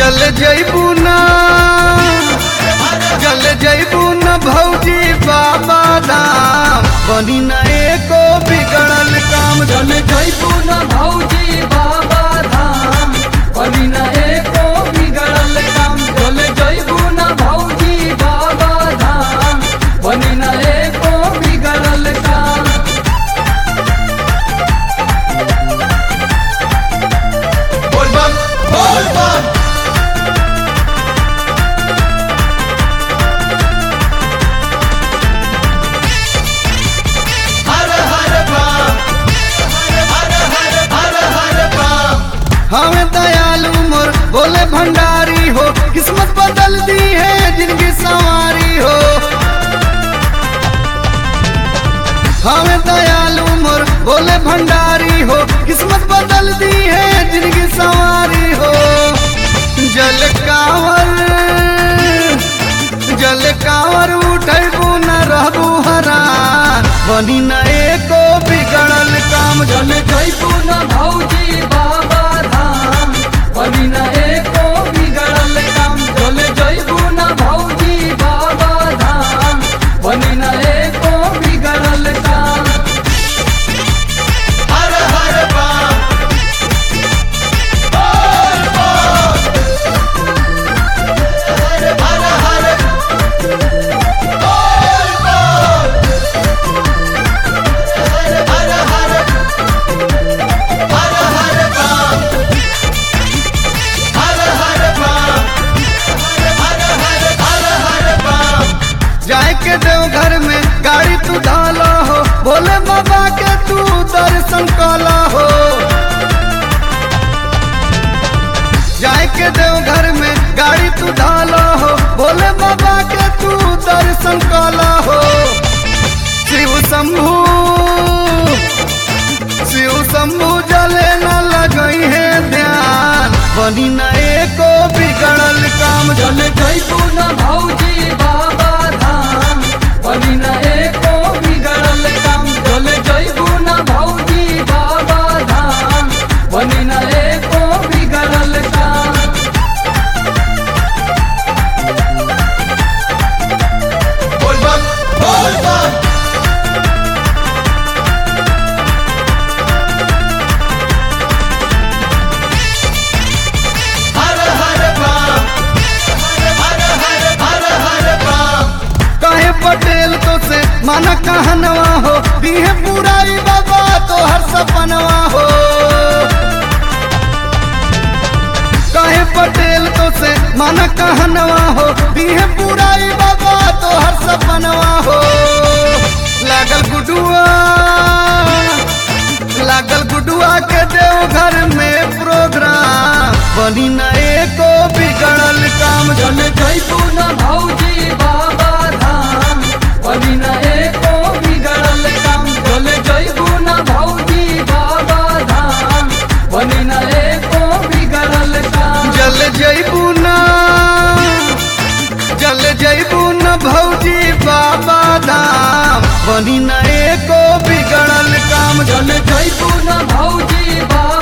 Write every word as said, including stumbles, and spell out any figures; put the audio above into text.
जल जैबू ना जल जैबू न भौजी बाबा धाम बनी न एको बिगड़ल काम। जल जैबू न भौजी बाबा धाम बनी न एको बिगड़ल काम। जल जैबू न भौजी बाबा धाम बनी न एको बिगड़ल काम। बोल बम बोल बम हमें दयालु मोर बोले भंडारी हो, किस्मत बदल दी है जिनकी सवारी हो। हमें दयालु मोर बोले भंडारी हो, किस्मत बदल दी है जिनकी सवारी हो। जल कांवर जल कांवर उठैबू न रहबू हरान बनी न एको बिगड़ल काम। जल जैबू न भौजी बाबा धाम बनी न एको बिगड़ल काम। जल जैबू न भौजी बाबा धाम बनी न एको बिगड़ल काम। हर हर बम बोल बोल हर हर बोल बोल हर हर हर हर बम हर हर बम हर हर हर हर बम। जाए के देव घर में गाड़ी तू ढाला हो, भोले बाबा के तू दर्शन काला हो। जाए के देव घर में गाड़ी तू ढाला हो, भोले बाबा के तू दर्शन काला हो। शिव शंभू शिव शंभू जले न लगई है ध्यान बनी न एको बिगड़ल काम। जल जैबू न भौजी बाबा धाम बनी न एको बिगड़ल काम। जल जैबू न भौजी बाबा धाम बनी न एको बिगड़ल काम। बोल बम बोल बम हर हर बम हर हर हर हर बम। काहे पटेल तो से माना कहनवा हो, दीहे पुराई बाबा तो हर सपनवा हो। काहे पटेल तो से माना कहनवा हो, दीहे पुराई बाबा तो हर सपनवा हो। लागल गुडुआ लागल गुडुआ के देव घर में प्रोग्राम बनी न एको बिगड़ल काम। जल जैबू न भौजी बाबा धाम बनी न एको बिगड़ल काम। जल जैबू न भौजी बाबा धाम बनी न एको बिगड़ल काम। जल जैबू ना जल जैबू न भौजी बाबा धाम बनी न एको बिगड़ल काम। जल जैबू न भौजी बाबा